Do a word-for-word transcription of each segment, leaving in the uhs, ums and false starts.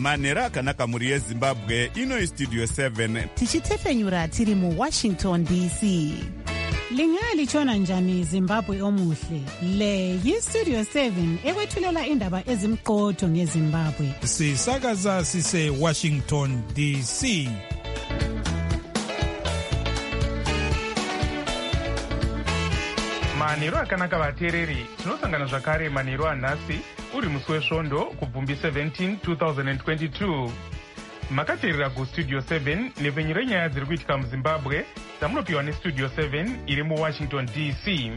manhero akanaka mhuri yezimbabwe. Ino istudio seven tichitefenyura tiri muwashington D C. Lingalitshona njani Zimbabwe omuhle? Le yistudio seven ekwethulela indaba ezimqotho ngeZimbabwe. Sisakaza sise Washington D C. Manhero akanaka vateereri, tinosangana zvakare manhero anhasi uri musi wesvondo kubvumbi seventeenth two thousand twenty-two. Makateerera kustudio seven nepfenyuro yenyaya dziri kuitika muZimbabwe dzamunopiwa nestudio seven iri muwashington D C.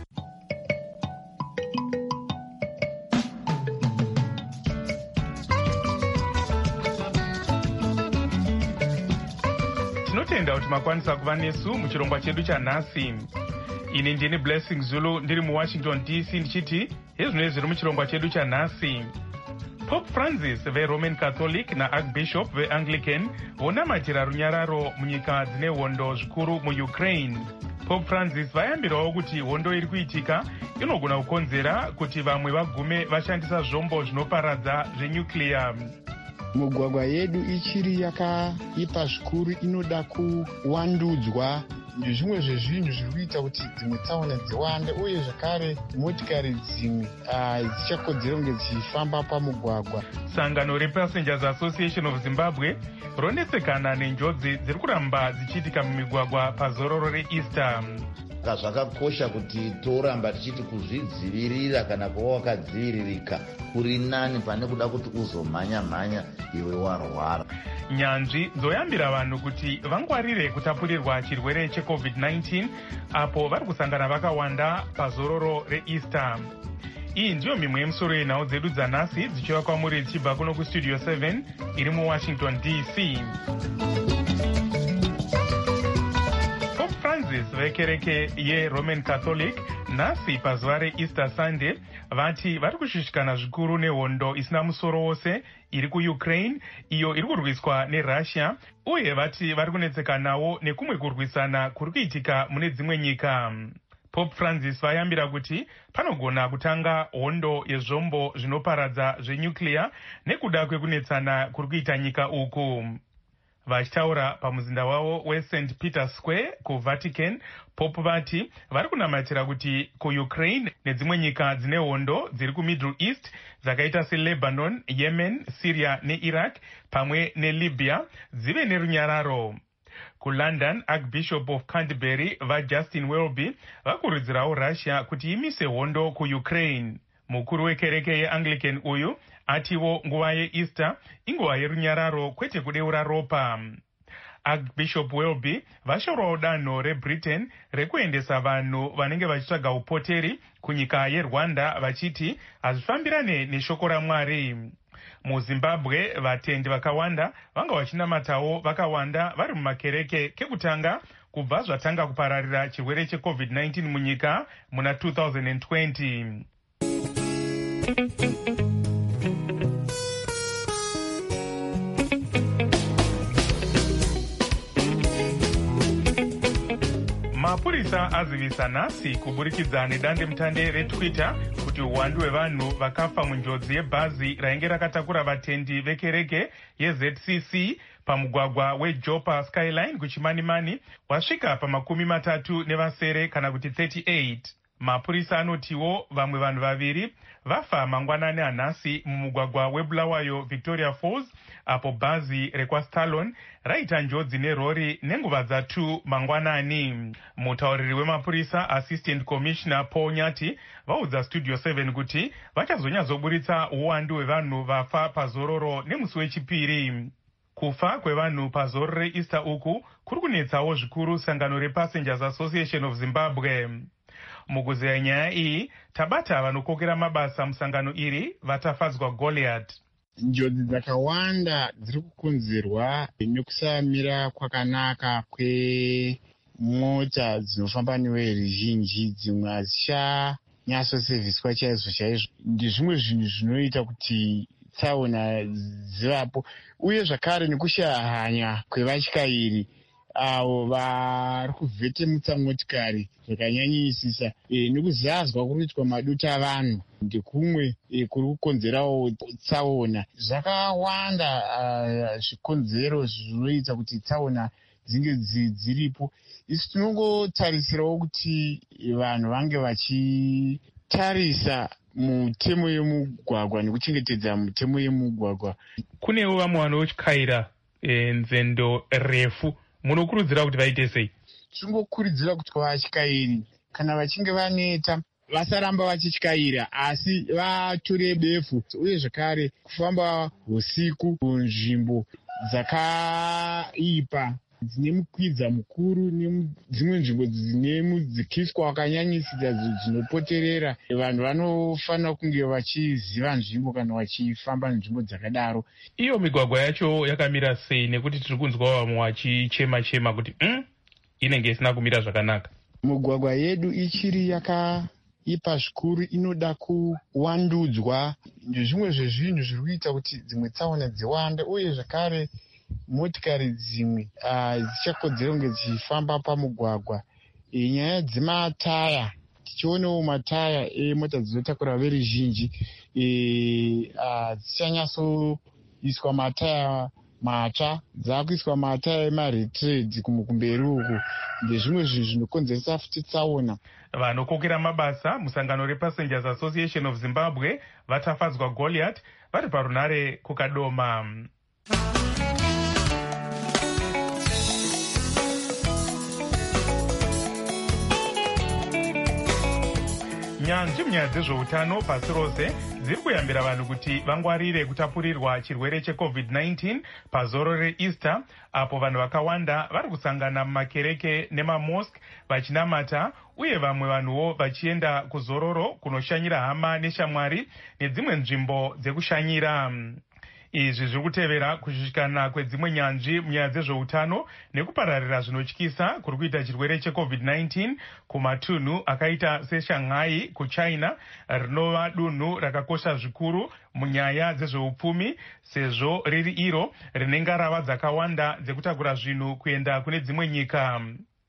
Tinotenda kuti makwanisa kuva nesu muchirongwa chedu chanhasi. Ini ndini Blessing Zulu ndiri muwashington D C ndichiti hezvino zviri muchirongwa chedu chanhasi. Pope Francis veRoman Catholic naArchbishop veAnglican vonamatira runyararo munyika dzine hondo zvikuru muUkraine. Pope Francis vayambirawo kuti hondo iri kuitika inogona kukonzera kuti vamwe vagume vashandisa zvombo zvinoparadza zvenyuclear. Mugwagwa yedu ichiri yakaipa zvikuru, inoda kuwandudzwa. Zvimwe zvezvinhu zviri kuita kuti dzimwe tsaona dziwande, uye zvakare motikari dzimwe dzichakodzera kunge dzichifamba pamugwagwa. Sangano rePassengers Association of Zimbabwe ronetsekana nenjodzi dziri kuramba dzichiitika mumigwagwa pazororo reEaster. Zvakakosha kuti toramba tichiti kuzvidzivirira kana kuva wakadziviririka kuri nani pane kuda kuti uzomhanya-mhanya iwe warwara. Nyanzvi dzoyambira vanhu kuti vangwarire kutapurirwa chirwere checovid nineteen apo vari kusangana vakawanda pazororo reEaster. Iyi ndiyo mimwe yemisoro yenhau dzedu dzanhasi dzichiva kwamuri dzichibva kuno kustudio seven iri muwashington D C. Pope Francis vekereke yeRoman Catholic nhasi pazuva reEaster Sunday vati vari kushushikana zvikuru nehondo isina musoro wose iri kuUkraine iyo iri kurwiswa neRussia, uye vati vari kunetsekanawo nekumwe kurwisana kuri kuitika mune dzimwe nyika. Pope Francis vayambira kuti panogona kutanga hondo yezvombo zvinoparadza zvenyuclear nekuda kwekunetsana kuri kuita nyika uku. Vachitaura pamuzinda wavo weSaint Peter Square kuVatican, Pope vati vari kunamatira kuti kuUkraine nedzimwe nyika dzine hondo dziri kuMiddle East dzakaita seLebanon, Yemen, Syria neIraq pamwe neLibya dzive nerunyararo. KuLondon, Archbishop of Canterbury vaJustin Welby vakurudzirawo Russia kuti imise hondo kuUkraine. Mukuru wekereke yeAnglican uyu atiwo nguva yeEaster inguva yerunyararo kwete kudeura ropa. Archbishop Welby vashorawo danho reBritain rekuendesa vanhu vanenge vachitsvaga upoteri kunyika yeRwanda vachiti hazvifambirane neshoko raMwari. MuZimbabwe vatendi vakawanda vanga vachinamatawo vakawanda vari mumakereke kekutanga kubva zvatanga kupararira chirwere checovid nineteen munyika muna two thousand twenty. Mapurisa azivisa nhasi kuburikidza nedandemutande reTwitter kuti uwandu hwevanhu vakafa munjodzi yebhazi rainge rakatakura vatendi vekereke yeZ C C pamugwagwa weJopa Skyline kuChimanimani wasvika pamakumi matatu nevasere kana kuti thirty-eight. Mapurisa anotiwo vamwe vanhu vaviri vafa mangwanani anhasi mumugwagwa weBulawayo Victoria Falls apo bhazi rekwaStalon raita njodzi nerori nenguva dzatu mangwanani. Mutauriri wemapurisa Assistant Commissioner Paul Nyati vaudza Studio seven kuti vachazonyatsoburitsa uwandu hwevanhu vafa pazororo nemusi wechipiri. Kufa kwevanhu pazororo reEaster uku kuri kunetsawo zvikuru sangano rePassengers Association of Zimbabwe. Mukuzeya nyaya iyi tabata vanokokera mabasa musangano iri vatafadzwa Goliath. Njodzi dzakawanda dziri kukonzerwa nekusamira kwakanaka kwemota dzinofamba neveruzhinji, dzimwe hadzichanyatsoseviswa chaizvo chaizvo. Ndezvimwe zvinhu zvinoita kuti tsaona dzivapo, uye zvakare nekushaya hanya kwevatyairi avo vari kuvhetemutsa motikari zvakanyanyisisa e, nekuzadzwa kuri kuitwa maduta avanhu ndekumwe e, kuri kukonzerawo tsaona. Zvakawanda zvikonzero zvinoita kuti tsaona dzinge dziripo. Isi tinongotarisirawo kuti vanhu vange vachitarisa mutemo yemugwagwa nekuchengetedza mutemo yemugwagwa. Kunewo vamwe vanotyaira e, nzendo refu, munokurudzira kuti vaite sei? Tingokurudzira kuti vatyairi kana vachinge vaneta vasaramba vachityaira asi vatore befu, uye zvakare kufamba usiku kunzvimbo dzakaipa dzine mukwidza mukuru nedzimwe nzvimbo dzine mudzikiswa wakanyanyisisa dzinopoterera. Vanhu vanofanira kunge vachiziva nzvimbo kana vachifamba nzvimbo dzakadaro. Iyo migwagwa yacho yakamira sei? Nekuti tiri kunzwa vamwe vachichema chema kuti mm, inenge isina kumira zvakanaka. Mugwagwa yedu ichiri yakaipa zvikuru, inoda kuwandudzwa. Ndezvimwe zvezvinhu zviri kuita kuti dzimwe tsaona dziwande, uye zvakare motikari dzimwe dzichakodzera kunge dzichifamba pamugwagwa. E, nyaya dzemataya, tichionawo mataya emota dzinotakura veruzhinji e, dzichanyasoiswa mataya matsva, dzakuiswa mataya emaretredi kumberi uku. Ndezvimwe zvinhu zvinokonzeresa futi tsaona. Vanokokera mabasa musangano rePassengers Association of Zimbabwe vatafadzwa Goliath vari parunare kukadoma. Nyanzvi munyaya dzezveutano pasi rose dziri kuyambira vanhu kuti vangwarire kutapurirwa chirwere checovid nineteen pazoro reEaster, apo vanhu vakawanda vari kusangana mumakereke nemamosk vachinamata, uye vamwe vanhuwo vachienda kuzororo kunoshanyira hama neshamwari nedzimwe nzvimbo dzekushanyira. Izvi zviri kutevera kushushikana kwedzimwe nyanzvi munyaya dzezveutano nekupararira zvinotyisa kuri kuita chirwere checovid nineteen kumatunhu akaita seShanghai kuChina, rinova dunhu rakakosha zvikuru munyaya dzezveupfumi sezvo riri iro rine ngarava dzakawanda dzekutakura zvinhu kuenda kune dzimwe nyika.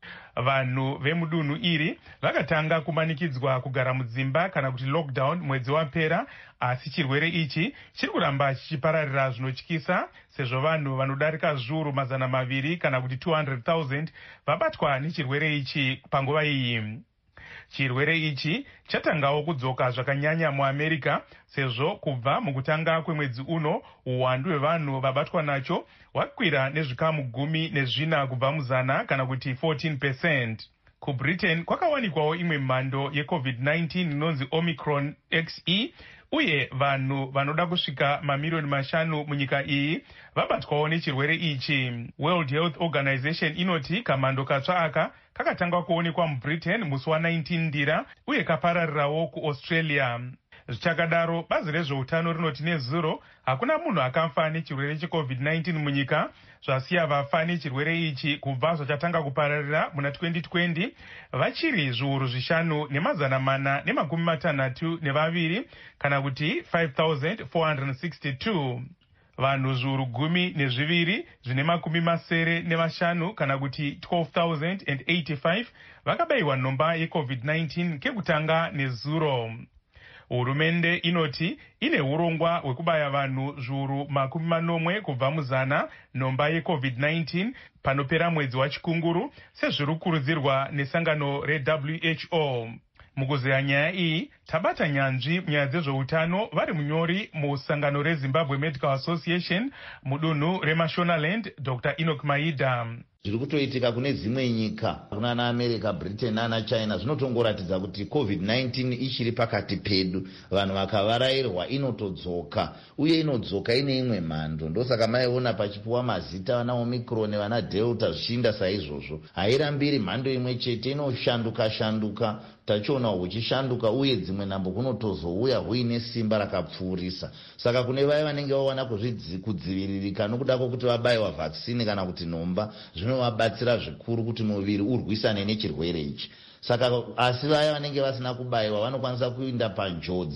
Vanhu vemudunhu iri vakatanga kumanikidzwa kugara mudzimba kana kuti lockdown mwedzi wapera, asi chirwere ichi chiri kuramba chichipararira zvinotyisa sezvo vanhu vanodarika zviuru mazana maviri kana kuti two hundred thousand vabatwa nechirwere ichi panguva iyi. Chirwere ichi chatangawo kudzoka zvakanyanya muAmerica sezvo kubva mukutanga kwemwedzi uno uwandu hwevanhu vabatwa nacho hwakwira nezvikamu gumi nezvina kubva muzana kana kuti fourteen percent. KuBritain kwakawanikwawo imwe mhando yecovid nineteen inonzi Omicron X E, uye vanhu vanoda kusvika mamiliyoni mashanu munyika iyi vabatwawo nechirwere ichi. World Health Organization inoti kamhando katsva aka kakatangwa kuonekwa muBritain musi wa19 ndira uye kapararirawo kuAustralia. Zvichakadaro, bazi rezveutano rinoti nezuro hakuna munhu akafa nechirwere checovid nineteen munyika, zvasiya vafa nechirwere ichi kubva zvachatanga kupararira muna twenty twenty vachiri zviuru zvishanu nemazana mana nemakumi matanhatu nevaviri kana kuti five thousand four hundred sixty-two. Vanhu zviuru gumi nezviviri zvine makumi masere nevashanu kana kuti twelve thousand eighty-five vakabayiwa nhomba yecovid nineteen kekutanga nezuro. Hurumende inoti ine urongwa hwekubaya vanhu zviuru makumi manomwe kubva muzana nhomba yecovid nineteen panopera mwedzi wachikunguru sezviri kukurudzirwa nesangano reW H O. Mukuzeya nyaya iyi tabata nyanzvi munyaya dzezveutano vari munyori musangano reZimbabwe Medical Association mudunhu reMashonaland, Doctor Enoch Maida. Zviri kutoitika kune dzimwe nyika kunana America, Britain nana China zvinotongoratidza kuti covid nineteen ichiri pakati pedu. Vanhu vakavarairwa inotodzoka, uye inodzoka ine imwe mhando. Ndosaka maiona pachipuwa mazita vana Omicron vana Delta zvichiinda saizvozvo. Hairambiri mhando imwe chete, inoshanduka shanduka, tachiona huchishanduka, uye dzimwe nambo kunotozouya huine simba rakapfuurisa. Saka kune vaya vanenge vawana kudziviririka nokuda kwokuti vabayiwa vaccine kana kuti nhomba, zvinovabatsira zvikuru kuti muviri urwisane nechirwere ichi. Saka asi vaya vanenge vasina kubayiwa vanokwanisa kuinda panjodzi.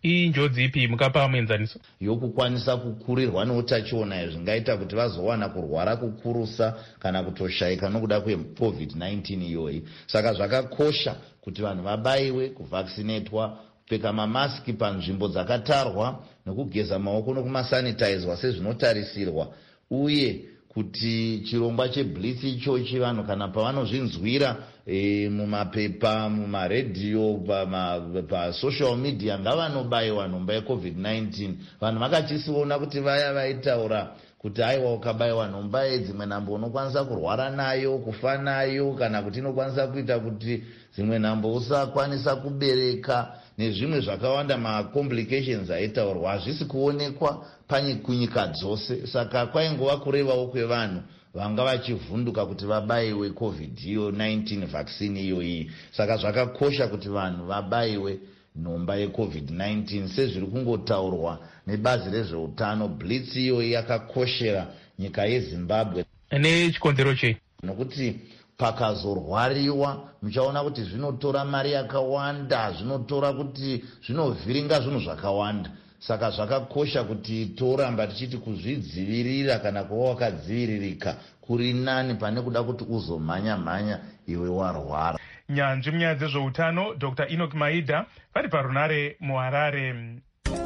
iyi njodzi ipi mukapa muenzaniso? Yokukwanisa kukurirwa neutachiona zvingaita kuti vazowana kurwara kukurusa kana kutoshayika nokuda kwecovid nineteen iyoyi. Saka zvakakosha kuti vanhu vabayiwe, kuvaccinatwa, kupfeka mamaski panzvimbo dzakatarwa nekugeza maoko nokumasanitizwa sezvinotarisirwa, uye kuti chirongwa cheblitz ichochi vanhu kana pavanozvinzwira e, mumapepa, mumaredhiyo, pasocial media ngavanobayiwa nhomba yecovid nineteen. Vanhu vakachisiona kuti vaya vaitaura kuti aiwa ukabayiwa nhomba yedzimwe nhambo unokwanisa kurwara nayo, kufa nayo, kana kuti inokwanisa kuita kuti dzimwe nhambo usakwanisa kubereka nezvimwe zvakawanda, macomplications aitaurwa hazvisi kuonekwa kunyika dzose. Saka kwaingova kurevawo kwevanhu vanga vachivhunduka kuti vabayiwe covid nineteen vaccine iyoyi. Saka zvakakosha kuti vanhu vabayiwe nhomba yecovid nineteen sezviri kungotaurwa nebazi rezveutano. Blitz iyoyi yakakoshera nyika yeZimbabwe. Nechikonzero chei? Nokuti pakazorwariwa muchaona kuti zvinotora mari yakawanda, zvinotora kuti zvinovhiringa zvinhu zvakawanda. Saka zvakakosha kuti toramba tichiti kuzvidzivirira kana kuva wakadziviririka kuri nani pane kuda kuti uzomhanya mhanya iwe warwara. Nyanzvi munyaya dzezveutano Doctor Enoch Maida vari parunare muHarare.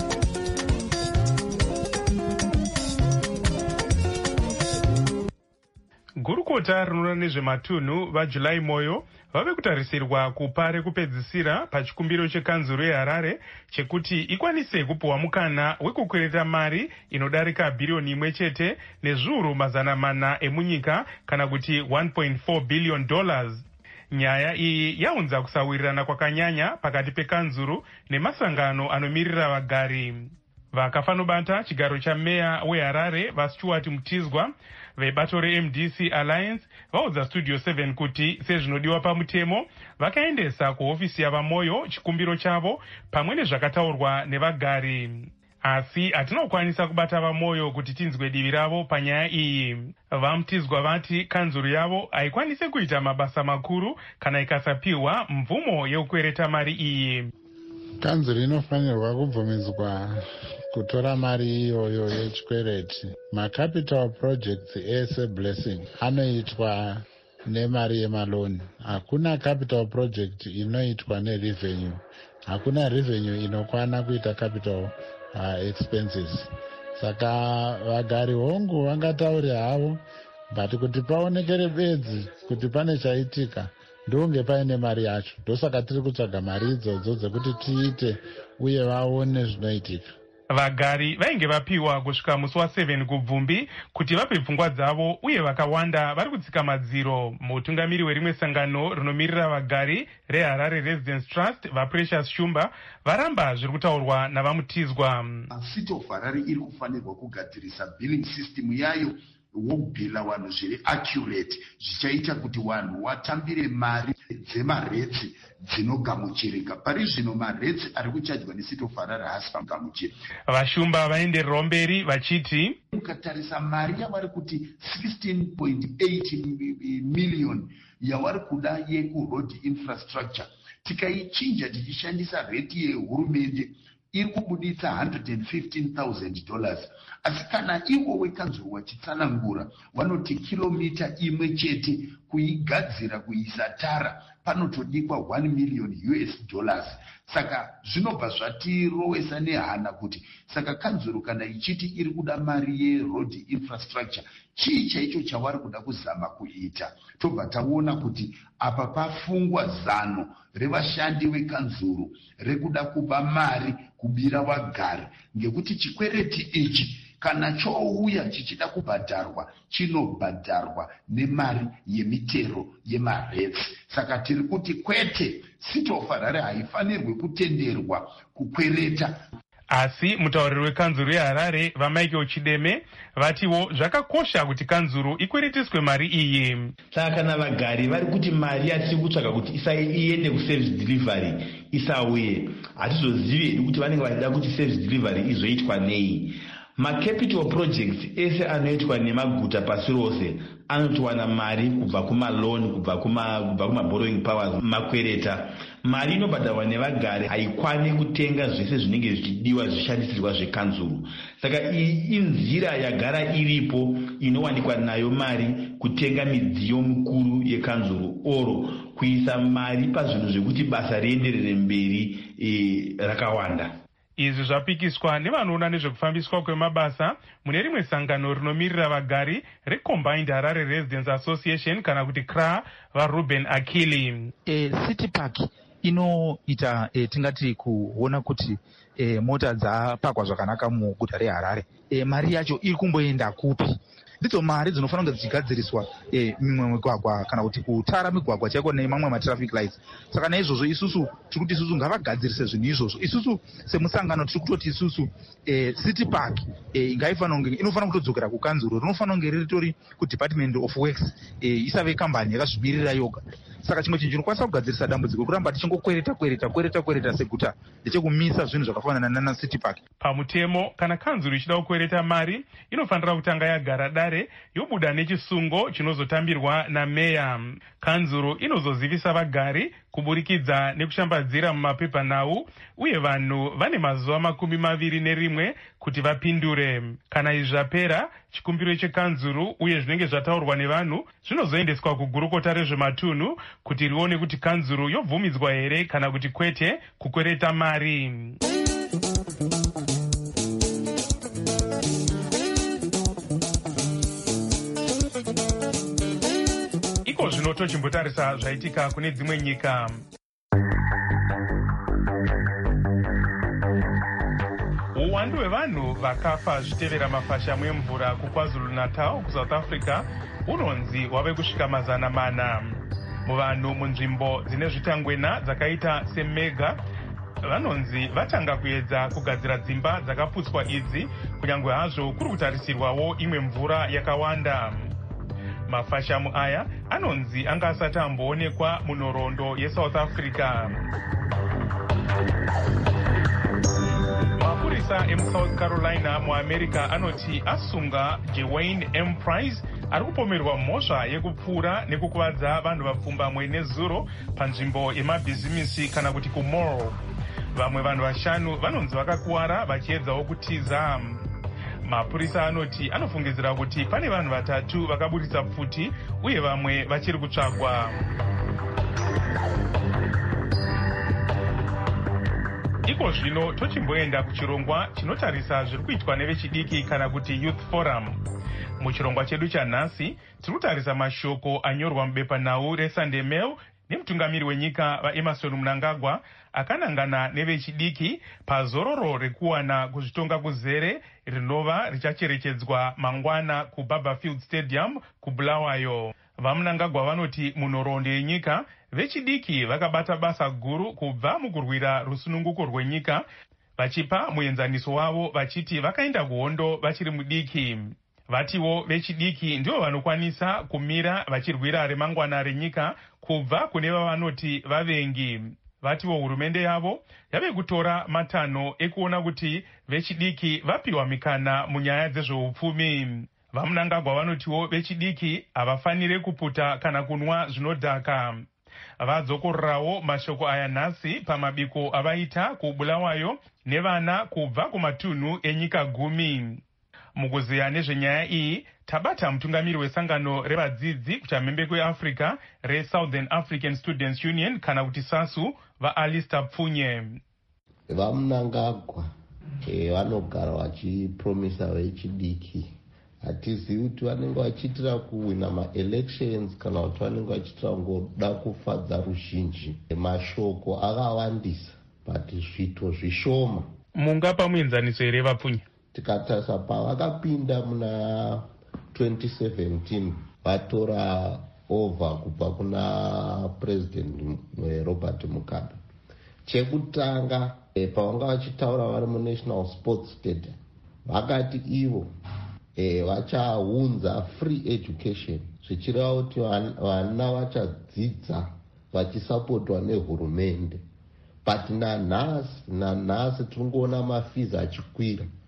Gurukota rinoona nezvematunhu vaJulai Moyo vave kutarisirwa kupa rekupedzisira pachikumbiro chekanzuru yeHarare chekuti ikwanise kupuwa mukana wekukwereta mari inodarika bhiriyoni imwe chete nezviuru mazana mana emunyika kana kuti one point four billion dollars. Nyaya iyi yaunza kusawirirana kwakanyanya pakati pekanzuru nemasangano anomirira vagari. Vakafanobata chigaro chameya weHarare vaStuart Mutizwa vebato reM D C Alliance vaudza Studio seven kuti sezvinodiwa pamutemo vakaendesa kuhofisi yavaMoyo chikumbiro chavo pamwe nezvakataurwa nevagari. Asi hatinokwanisa kubata vaMoyo kuti tinzwe divi ravo panyaya iyi. VaMutizwa vati kanzuru yavo haikwanise kuita mabasa makuru kana ikasapiwa mvumo yekukwereta mari iyi. Kanzuru inofanirwa kubvumidzwa kutora mari iyoyo yechikwereti. Macapital projects ese blessing anoitwa nemari yemaloni. Hakuna capital project inoitwa nerevenue. Hakuna revenue inokwana kuita capital uh, expenses. Saka vagari hongu vangataure havo, but kuti paonekere bedzi kuti pane chaitika ndonge paine mari yacho. Ndosaka tiri kutsvaga mari idzodzo dzekuti tiite uye vaone zvinoitika. Vagari vainge vapiwa kusvika musi waseven kubvumbi kuti vape pfungwa dzavo uye vakawanda vari kutsika madziro. Mutungamiri werimwe sangano rinomirira vagari reHarare Residence Trust vaPrecious Shumba varamba zviri kutaurwa navaMutizwa. City of Harare iri kufanirwa kugadzirisa billing system yayo wobhila vanhu zviri accurate zvichaita kuti vanhu vatambire mari dzemaretsi dzinogamuchirika. Pari zvino maretsi ari kuchajwa neCity of Harare haasi pagamuchirika. Vashumba vaendererawo mberi vachiti ukatarisa mari yavari kuti sixteen point eight million yavari kuda yekuroad infrastructure tikaichinja tichishandisa reti yehurumende iri kubuditsa one hundred fifteen thousand dollars. Asi kana iwo wekanzuru wachitsanangura vanoti kilomita imwe chete kuigadzira kuisa tara panotodikwa one million U S dollars. Saka zvinobva zvatirowesa nehana kuti saka kanzuru kana ichiti iri kuda mari yeroad infrastructure chii chaicho chavari kuda kuzama kuita. Tobva taona kuti apa pafungwa zano revashandi vekanzuru rekuda kupa mari kubira vagari, ngekuti chikwereti ichi kana chouya chichida kubhadharwa chinobhadharwa nemari yemitero yemaretsi. Saka tiri kuti kwete, City of Harare haifanirwi kutenderwa kukwereta. Asi mutauriri wekanzuru yeHarare vaMichael Chideme vatiwo zvakakosha kuti kanzuru ikweretiswe mari iyi. Saka kana vagari vari kuti mari yatiri kutsvaga kuti iende kuservice delivery isauye, hatizozivi kuti vanenge vachida kuti service delivery izoitwa nei. macapital projects ese anoitwa nemaguta pasi rose anotowana mari kubva kumaloni, kubva kumaborrowing powers, makwereta. Mari inobhadharwa nevagari haikwani kutenga zvese zvinenge zvichidiwa zvishandisirwa zvekanzuru. Saka iyi inzira yagara iripo inowanikwa nayo mari kutenga midziyo mikuru yekanzuru oro kuisa mari pazvinhu zvekuti basa rienderere mberi e, rakawanda. Izvi zvapikiswa nevanoona nezvekufambiswa kwemabasa mune rimwe sangano rinomirira vagari reCombined Harare Residents Association kana kuti C R A vaRuben Akili. E, City Park inoita e, tingati kuona kuti e, mota dzapakwa zvakanaka muguta reHarare. E, mari yacho iri kumboenda kupi? Ndidzo mari dzinofanira kunge dzichigadziriswa e, mimwe migwagwa kana kuti kutara migwagwa chaiko nemamwe matraffic lights. Saka naizvozvo isusu tiri kuti isusu ngavagadzirise zvinhu izvozvo. Isusu semusangano tiri kutoti isusu e, City Park e, inofanira kutodzokera kukanzuro, rinofanira kunge ritori kuDepartment of Works, e, isave kambani yakazvimirira yoga. Saka chimwe chinhu chinokwanisa kugadzirisa dambudziko kuramba tichingokwereta kwereta kwereta kwereta seguta ndechekumisa zvinhu zvakafanana nana City Park. Pamutemo kana kanzuro ichida kukwereta mari inofanira kutanga yagara dare yobuda nechisungo chinozotambirwa nameya. Kanzuro inozozivisa vagari kuburikidza nekushambadzira mumapepanhau uye vanhu vane mazuva makumi maviri nerimwe kuti vapindure. Kana izvi zvapera, chikumbiro chekanzuru uye zvinenge zvataurwa nevanhu zvinozoendeswa kugurukota rezvematunhu kuti rione kuti kanzuru yobvumidzwa here kana kuti kwete kukwereta mari. Iko zvino tochimbotarisa zvaitika kune dzimwe nyika. Uwandu hwevanhu vakafa zvitevera mafashamu emvura kuKwaZulu Natal kuSouth Africa unonzi wave kusvika mazana mana. Muvanhu munzvimbo dzine zvitangwena dzakaita seMega vanonzi vatanga kuedza kugadzira dzimba dzakaputswa idzi kunyange hazvo kuri kutarisirwawo imwe mvura yakawanda. Mafashamu aya anonzi anga asati amboonekwa munhoroondo yeSouth Africa. Mapurisa emuSouth Carolina muAmerica anoti asunga Jewayne M. Price ari kupomerwa mhosva yekupfura nekukuvadza vanhu vapfumbamwe nezuro panzvimbo yemabhizimisi kana kuti kumall. Vamwe vanhu vashanu vanonzi vakakuwara vachiedzawo kutiza. Mapurisa anoti anofungidzira kuti pane vanhu vatatu vakaburitsa pfuti uye vamwe vachiri kutsvagwa. Iko zvino tochimboenda kuchirongwa chinotarisa zviri kuitwa nevechidiki kana kuti Youth Forum. Muchirongwa chedu chanhasi tiri kutarisa mashoko anyorwa mubepanhau reSunday Mail nemutungamiri wenyika vaEmerson Mnangagwa akanangana nevechidiki pazororo rekuwana kuzvitonga kuzere rinova richacherechedzwa mangwana kuBarberfield Stadium kuBulawayo. VaMnangagwa vanoti munhoroondo yenyika vechidiki vakabata basa guru kubva mukurwira rusununguko rwenyika vachipa muenzaniso wavo vachiti vakaenda kuhondo vachiri mudiki. Vatiwo vechidiki ndivo vanokwanisa kumira vachirwira remangwana renyika kubva kune vavanoti vavengi. Vatiwo hurumende yavo yave kutora matanho ekuona kuti vechidiki vapiwa mikana munyaya dzezveupfumi. VaMnangagwa vanotiwo vechidiki havafanire kuputa kana kunwa zvinodhaka. Vadzokorerawo mashoko aya nhasi pamabiko avaita kuBulawayo nevana kubva kumatunhu enyika gumi. Mukuziya nezvenyaya iyi tabata mutungamiri wesangano revadzidzi kuchamhembe kweAfrica reSouthern African Students Union kana kuti SASU vaAlistair Pfunye. VaMnangagwa e, vanogara vachipromisa vechidiki. Hatizivi kuti vanenge vachiitira kuwina maelections kana kuti vanenge vachiitira kungoda kufadza ruzhinji. Mashoko akawandisa but zvito zvishoma. Mungapa muenzaniso here vaPfunye? Tikatarisa pavakapinda muna twenty seventeen vatora over kubva kuna president Robert Mugabe. Chekutanga e, pavanga vachitaura vari muNational Sports Stadium vakati ivo e, vachaunza free education zvichireva kuti vana vachadzidza vachisapotwa nehurumende. But nanhasi nanhasi tiringoona mafizi achikwira.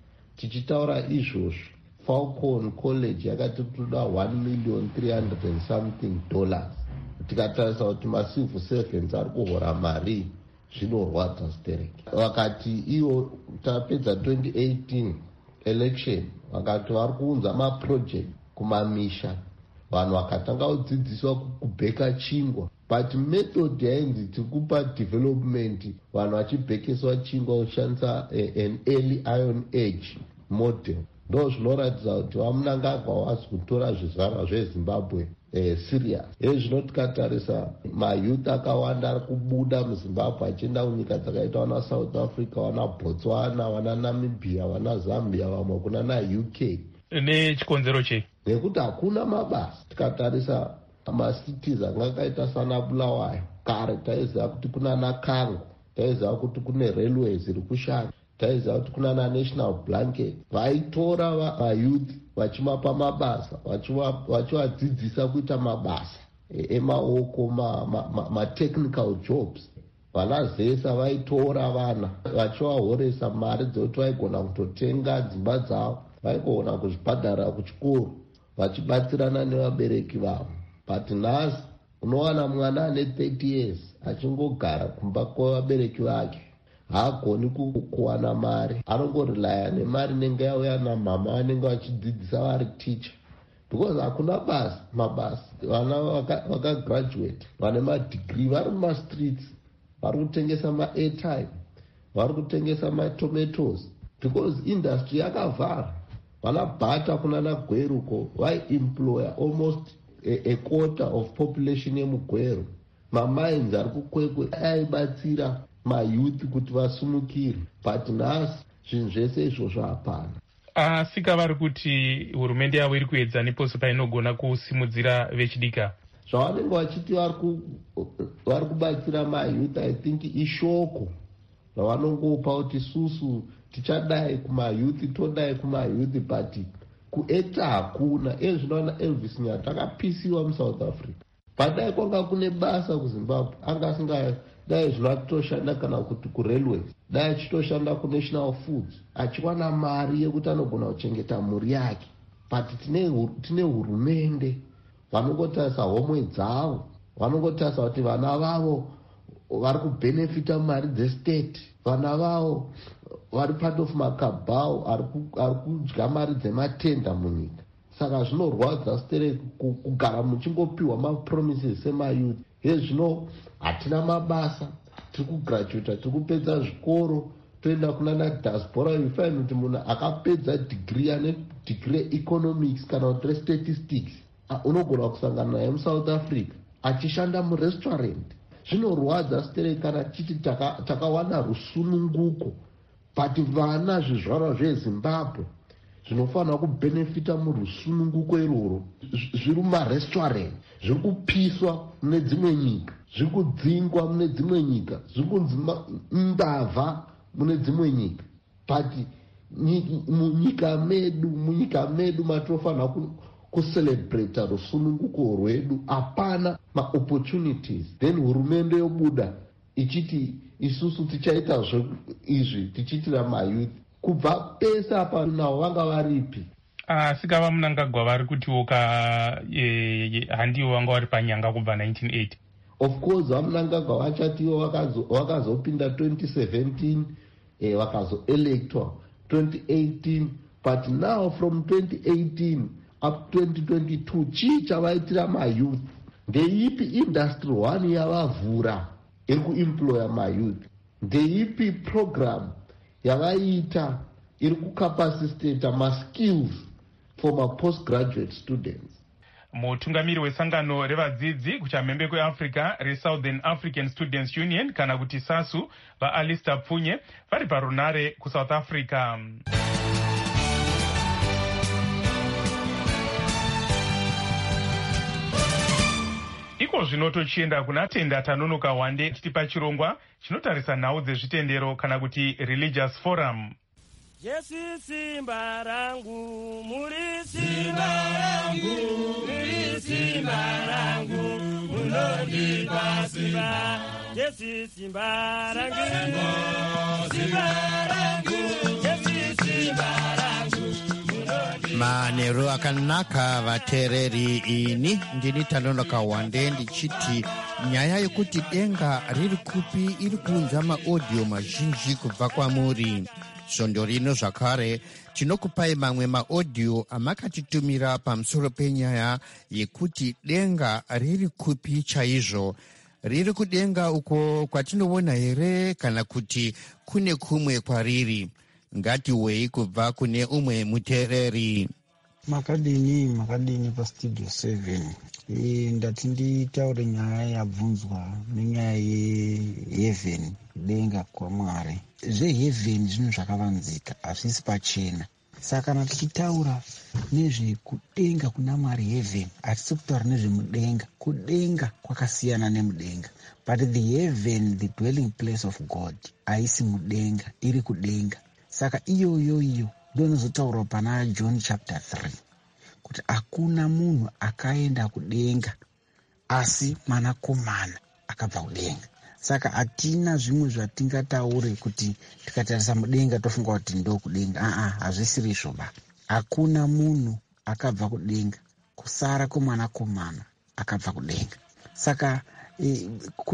tichitaura izvozvo Falcon College yakati toda one million three hundred and something dollars. Tikatarisa kuti macivil servants ari kuhora mari zvinorwadza stereki. Vakati ivo tapedza twenty eighteen election vakati vari kuunza maproject kumamisha, vanhu vakatanga kudzidziswa kubheka chingwa, but method yainzi tikupa development vanhu vachibhekeswa chingwa kushandisa an early iron age model. Ndo zvinoratidza kuti vamunangagwa wasi kutora zvizvarwa zvezimbabwe eh, serious. Izvi zvino tikatarisa mayouth akawanda ari kubuda muzimbabwe achienda kunyika dzakaita wana South Africa, wana Botswana, wana Namibia, wana Zambia, vamwe kuna na U K. Nechikonzero chei? Nekuti hakuna mabasa. Tikatarisa masities anga akaita sana Bulawayo, kare taiziva kuti kuna naKango, taiziva kuti kune railways iri kushanda, taiziva kuti kuna na National Blanket. Vaitora vayouth vachimapa mabasa, vachivadzidzisa kuita mabasa emaoko, ma, ma, ma, ma technical jobs. Vana zesa vaitora vana vachivahoresa mari dzekuti vaigona kutotenga dzimba dzavo, vaigona kuzvibhadhara kuchikoro vachibatsirana nevabereki vavo. But nhasi unowana mwana ane thirty years achingogara kumba kwavabereki vake, haagoni kuwana mari, anongorelaya nemari inenge yauya namama vanenge vachidzidzisa vari teacher, because hakuna basa mabasa. Vana vakagraduate vane madegree vari mumastreets, vari kutengesa ma-airtime, vari kutengesa ma-tomatoes, because industry yakavhara. Vana bhata kuna naGweruko vai-employer almost a, a quarter of population yemugweru. Mamines ari kukwekwe aibatsira mayouth kuti vasumukire, but nhasi zvinhu zvese izvozvo hapana. Asika vari kuti hurumende yavo iri kuedza neposo painogona kusimudzira vechidika. Zvavanenge vachiti vari kubatsira mayouth, I think ishoko ravanongopa kuti susu tichadai kumayouth, todai kumayouth, but kueta hakuna. Izvi zvinoona Elvis Nyati akapisiwa muSouth Africa, but dai kwanga kune basa kuZimbabwe anga asinga dai zvinatoshanda kana kuti kurailways, dai achitoshanda kuNational Foods achiwana mari yekuti anogona kuchengeta mhuri yake. But tine, tine hurumende vanongotarisa homwe dzavo, vanongotarisa kuti vana vavo vari kubenefita mari dzestate, vana vavo vari part of makabhao ari kudya mari dzematenda munyika. Saka zvinorwadza stere kugara muchingopiwa mapromises semayouth. Hezvi zvino hatina mabasa, tiri kugraduata, tiri kupedza zvikoro, toenda kuna nadiaspora. You find kuti munhu akapedza degree ane degree economics kana kuti statistics unogona kusangana naye muSouth Africa achishanda murestaurant. Zvinorwadza stere kana chiti takawana rusununguko, but vana zvizvarwa zveZimbabwe zvinofanira kubenefita murusununguko iroro zviri mumarestaurant, zviri kupiswa mune dzimwe nyika, zviri kudzingwa mune dzimwe nyika, zviri kunzi mbavha mune dzimwe nyika. But munyika medu munyika medu matinofanira kucelebrata rusununguko rwedu, hapana maopportunities. Then hurumende yobuda ichiti isusu tichaita izvi tichiitira mayouth. Kubva pese apa navo vanga varipi? Asika vamunangagwa vari kutiwoka handiwo vanga vari panyanga kubva nineteen eighty. Of course vamunangagwa vachatiwo vakazopinda twenty seventeen, eh, vakazoelectwa twenty eighteen, but now from twenty eighteen up twenty twenty-two chii chavaitira mayouth? Ndeipi industry one yavavhura iri kuemploya mayouth? Ndeipi program yavaita iri kucapacitata maskills for ma postgraduate students? Mutungamiri wesangano revadzidzi kuchamhembe kweAfrica reSouthern African Students Union kana kuti SASU vaAlistair Pfunye vari parunare kuSouth Africa. Iko zvino tochienda kuna tenda tanonoka wande titi pachirongwa chinotarisa nhau dzezvitendero kana kuti religious forum. Yesu simba rangu, muri simba rangu, muri simba rangu, munondipa simba. Yesu simba rangu, simba rangu, Yesu simba rangu. manheru akanaka vateereri. Ini ndini Tanonoka Wande ndichiti nyaya yekuti denga riri kupi iri kuunza maaudio mazhinji kubva kwamuri. Svondo rino zvakare tinokupai mamwe maaudio amakatitumira pamusoro penyaya yekuti denga riri kupi chaizvo. Riri kudenga uko kwatinoona here kana kuti kune kumwe kwariri? Ngatiwei kubva kune umwe muteereri. Makadini makadini pastudio seven. E, ndati nditaure nyaya yabvunzwa nenyaya yeheaven, denga kwaMwari. Zveheaven zvinhu zvakavanzika, hazvisi pachena. Saka kana tichitaura nezvekudenga kuna Mwari heaven, hatisi kutaura nezvemudenga. Kudenga kwakasiyana nemudenga. But the heaven, the dwelling place of God, haisi mudenga, iri kudenga. Saka iyoyo iyo ndio inozotaurwa pana John chapter three kuti hakuna munhu akaenda kudenga asi mwanakomana akabva kudenga. Saka hatina zvimwe zvatingataure kuti tikatarisa mudenga tofunga kuti ndo kudenga. Aa, hazvisiri izvoba. Hakuna munhu akabva kudenga kusara kwemwanakomana akabva kudenga. Saka eh,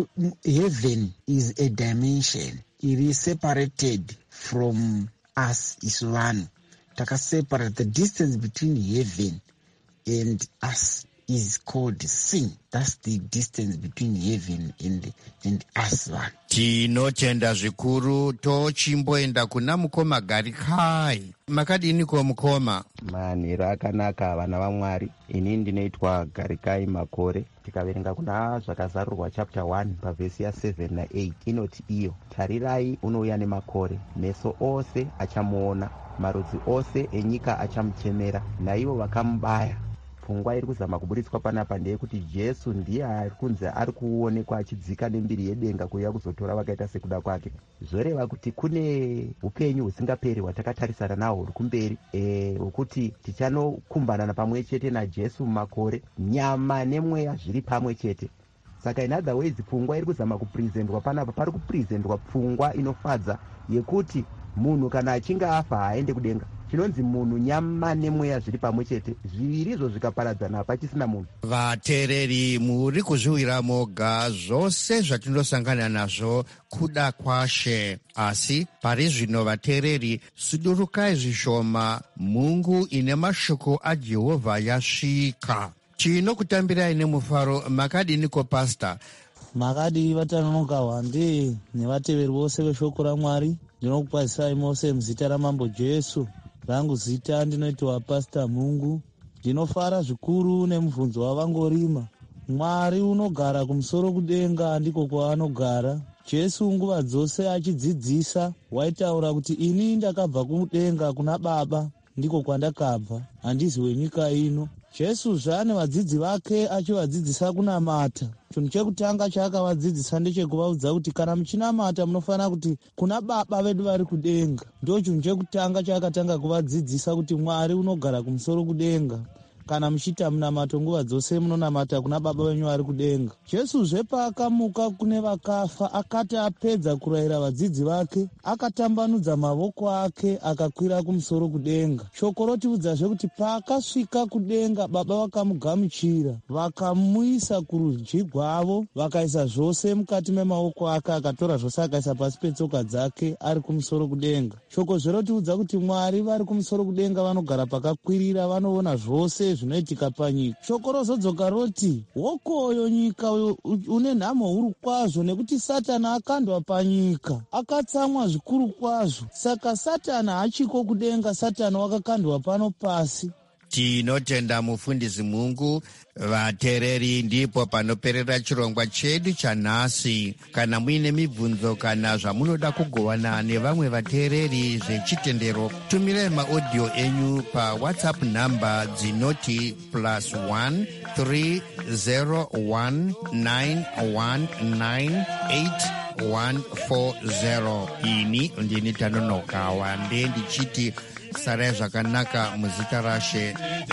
heaven is a dimension iri separated from us isu vanhu. Takaseparate. The distance between heaven and us is called sin. That's the distance between heaven and, and us vanhu. Tinotenda zvikuru. Tochimboenda kuna mukoma Garikai. Makadiniko mukoma? Manheru akanaka vana vaMwari. Ini ndinoitwa Garikai Makore. Tikaverenga kuna zvakazarurwa chapter one pavhesi ya seven na eight inoti iyo, tarirai unouya nemakore, meso ose achamuona, marudzi ose enyika achamuchemera, naivo vakamubaya. Pfungwa iri kuzama kuburitswa panapa ndeyekuti Jesu ndiye ari kunzi ari kuonekwa achidzika nembiri yedenga kuuya kuzotora vakaita sekuda kwake. Zvoreva kuti kune upenyu husingaperi hwatakatarisana naho huri kumberi, hwekuti e, tichanokumbana pamwe chete naJesu mumakore, nyama nemweya zviri pamwe chete. Saka in other ways pfungwa iri kuzama kupresentwa panapa, pari kupresentwa pfungwa inofadza yekuti munhu kana achinge afa haaende kudenga. Chinonzi munhu nyama nemweya zviri pamwe chete, zviviri izvo zvikaparadzana hapachisina munhu. Vateereri, muri kuzviwira moga zvose zvatinosangana nazvo kuda kwashe. Asi pari zvino vateereri, sudurukai zvishoma, mungu ine mashoko aJehovha yasvika. Tinokutambirai nemufaro. Makadiniko pasta? Makadi Vatanonoka Wande nevateveri vose veshoko raMwari. Ndinokukwazisai mose muzita ramambo Jesu. Rangu zita ndinoitwa Pastor Mungu. Ndinofara zvikuru nemubvunzo wavangorima. Mwari unogara kumusoro kudenga, ndiko kwaanogara. Jesu nguva dzose achidzidzisa waitaura kuti ini ndakabva kudenga kuna Baba, ndiko kwandakabva, handizi wenyika ino. Jesu zvane vadzidzi vake achivadzidzisa kunamata. Chinhu chekutanga chaakavadzidzisa ndechekuvaudza kuti kana muchinamata munofanira kuti kuna Baba vedu vari kudenga. Ndo chinhu chekutanga chaakatanga kuvadzidzisa kuti Mwari unogara kumusoro kudenga. Kana muchiita munamato nguva dzose munonamata kuna Baba venyu vari kudenga. Jesu zvepaakamuka kune vakafa akati apedza kurayira vadzidzi vake, akatambanudza mavoko ake akakwira kumusoro kudenga. Shoko rotiudzazve kuti paakasvika kudenga Baba vakamugamuchira, vakamuisa kurudyi rwavo, vakaisa zvose mukati memaoko ake, akatora zvose akaisa pasi petsoka dzake ari kumusoro kudenga. Shoko zverotiudza kuti Mwari vari kumusoro kudenga vanogara pakakwirira, vanoona zvose zvinoitika panyika. Shoko rozodzoka roti wokoyo nyika une nhamo huru kwazvo, nekuti Satani akandwa panyika, akatsamwa zvikuru kwazvo. Saka Satani hachiko kudenga, Satani wakakandwa pano pasi. Tinotenda mufundisi Mungu. Vateereri, ndipo panoperera chirongwa chedu chanhasi. Kana muine mibvunzo kana zvamunoda kugovana nevamwe vateereri zvechitendero, tumirai maaudio enyu pa WhatsApp namba dzinoti plus one three zero one nine one nine eight one four zero. Ini ndini Tanonoka Wande ndichiti sarai zvakanaka muzita raShe.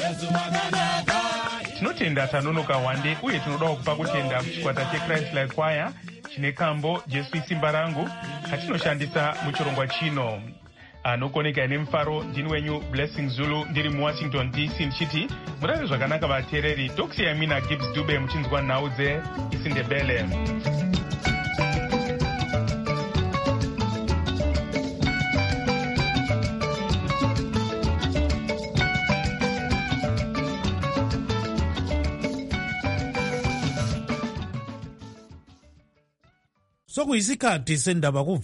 Tinotenda Tanonoka Wande, uye tinodawo kupa kutenda kuchikwata cheChrist Life Choir chine kambo Jesu isimba rangu, katinoshandisa muchirongwa chino. anokoneka nemufaro ndini wenyu Blessing Zulu ndiri muwashington D C ndichiti murare zvakanaka vateereri. Tokusiyai mina Gibbs Dube muchinzwa nhau dzeIsindebele. sokuyisikhathi sendaba